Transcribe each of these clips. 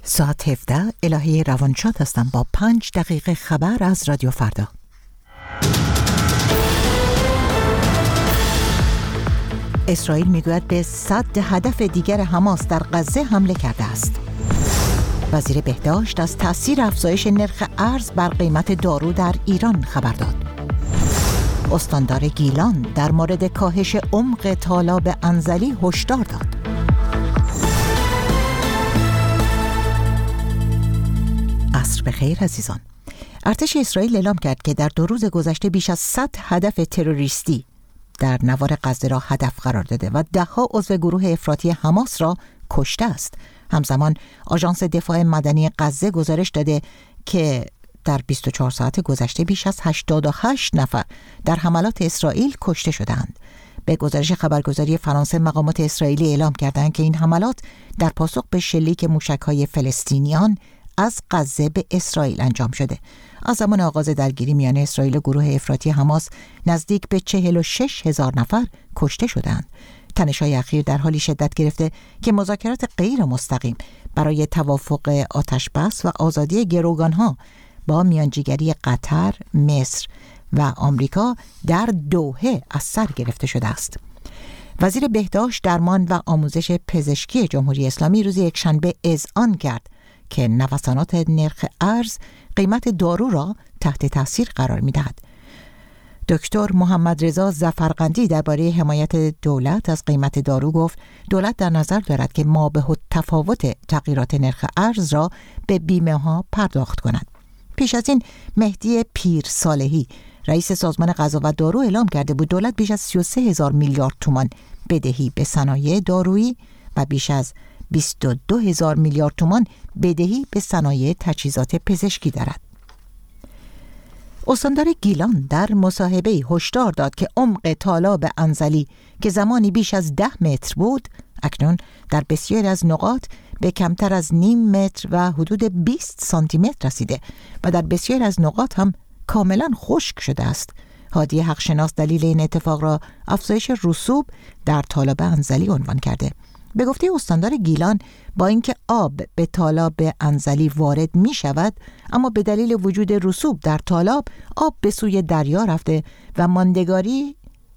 ساعت 17 الهی روانشاد هستم با 5 دقیقه خبر از رادیو فردا. اسرائیل میگوید به 100 هدف دیگر حماس در غزه حمله کرده است. وزیر بهداشت از تأثیر افزایش نرخ ارز بر قیمت دارو در ایران خبر داد. استاندار گیلان در مورد کاهش عمق تالاب انزلی هشدار داد. عصر بخیر عزیزان. ارتش اسرائیل اعلام کرد که در 2 روز گذشته بیش از 100 هدف تروریستی در نوار غزه را هدف قرار داده و ده‌ها عضو گروه افراطی حماس را کشته است. همزمان آژانس دفاع مدنی غزه گزارش داده که در 24 ساعت گذشته بیش از 88 نفر در حملات اسرائیل کشته شدند. به گزارش خبرگزاری فرانسه مقامات اسرائیلی اعلام کردند که این حملات در پاسخ به شلیک موشک‌های فلسطینیان از غزه به اسرائیل انجام شده. از زمان آغاز درگیری میان اسرائیل و گروه افراطی حماس نزدیک به 46,000 نفر کشته شدند. تنش‌های اخیر در حالی شدت گرفته که مذاکرات غیر مستقیم برای توافق آتش‌بس و آزادی گروگان‌ها با میانجیگری قطر، مصر و آمریکا در دوحه از سر گرفته شده است. وزیر بهداشت، درمان و آموزش پزشکی جمهوری اسلامی روز یکشنبه اذعان کرد که نوسانات نرخ ارز قیمت دارو را تحت تاثیر قرار می‌دهد. دکتر محمد رضا ظفرقندی درباره حمایت دولت از قیمت دارو گفت دولت در نظر دارد که مابع‌التفاوت تغییرات نرخ ارز را به بیمه‌ها پرداخت کند. پیش از این مهدی پیر صالحی رئیس سازمان غذا و دارو اعلام کرده بود دولت بیش از 33,000 میلیارد تومان بدهی به صنایع دارویی و بیش از 22,000 میلیارد تومان بدهی به صنایع تجهیزات پزشکی دارد. استاندار گیلان در مصاحبه‌ای هشدار داد که عمق تالاب انزلی که زمانی بیش از 10 متر بود اکنون در بسیاری از نقاط به کمتر از نیم متر و حدود 20 سانتی متر رسیده و در بسیاری از نقاط هم کاملا خشک شده است. هادی حقشناس دلیل این اتفاق را افزایش رسوب در تالاب انزلی عنوان کرده. به گفته استاندار گیلان با اینکه آب به تالاب انزلی وارد می شود اما به دلیل وجود رسوب در تالاب آب به سوی دریا رفته و ماندگاری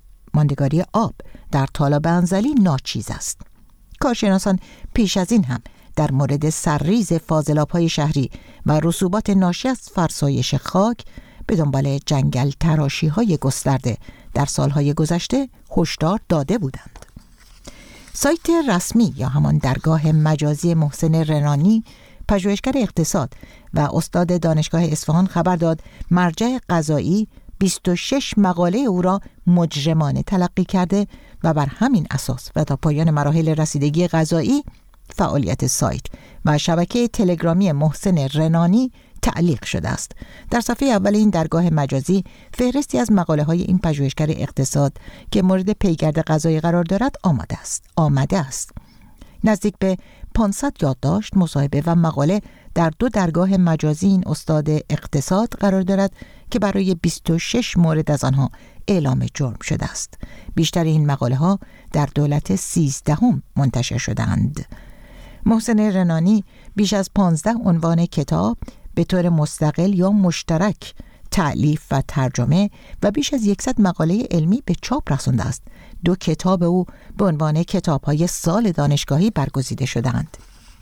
آب در تالاب انزلی ناچیز است. کارشناسان پیش از این هم در مورد سرریز فاضلاب‌های شهری و رسوبات ناشی از فرسایش خاک به دنبال جنگل تراشی‌های گسترده در سالهای گذشته هشدار داده بودند. سایت رسمی یا همان درگاه مجازی محسن رنانی، پژوهشگر اقتصاد و استاد دانشگاه اصفهان خبر داد مرجع قضایی 26 مقاله او را مجرمانه تلقی کرده و بر همین اساس و تا پایان مراحل رسیدگی قضایی فعالیت سایت و شبکه تلگرامی محسن رنانی تعلیق شده است. در صفحه اول این درگاه مجازی فهرستی از مقاله‌های این پژوهشگر اقتصاد که مورد پیگرد قضایی قرار دارد آمده است. نزدیک به 500 یادداشت، مصاحبه و مقاله در 2 درگاه مجازی این استاد اقتصاد قرار دارد که برای 26 مورد از آنها اعلام جرم شده است. بیشتر این مقاله‌ها در دولت 13 منتشر شدند. محسن رنانی بیش از 15 عنوان کتاب به طور مستقل یا مشترک تألیف و ترجمه و بیش از 100 مقاله علمی به چاپ رسانده است. 2 کتاب او به عنوان کتاب‌های سال دانشگاهی برگزیده شدند.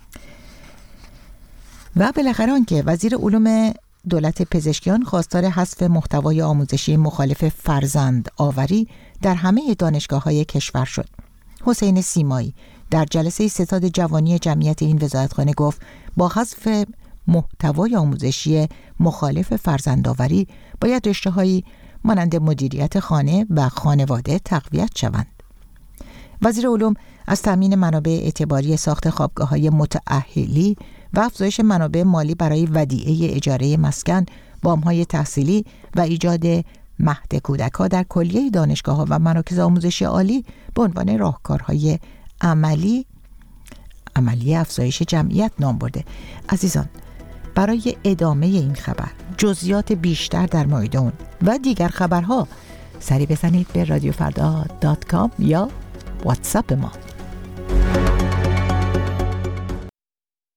و بالاخره آنکه وزیر علوم دولت پزشکیان خواستار حذف محتوای آموزشی مخالف فرزند آوری در همه دانشگاه‌های کشور شد. حسین سیمایی در جلسه ستاد جوانی جمعیت این وزارتخانه گفت با حذف محتوای آموزشی مخالف فرزندآوری باید رشته‌هایی مانند مدیریت خانه و خانواده تقویت شوند. وزیر علوم از تامین منابع اعتباری ساخت خوابگاه‌های متأهلی و افزایش منابع مالی برای ودیعه اجاره مسکن، وام‌های تحصیلی و ایجاد مهد کودک‌ها در کلیه دانشگاه‌ها و مراکز آموزشی عالی به عنوان راهکارهای عملی افزایش جمعیت نام برده. عزیزان، برای ادامه این خبر، جزئیات بیشتر در مورد اون و دیگر خبرها سری بزنید به رادیوفردا.com یا واتساپ ما.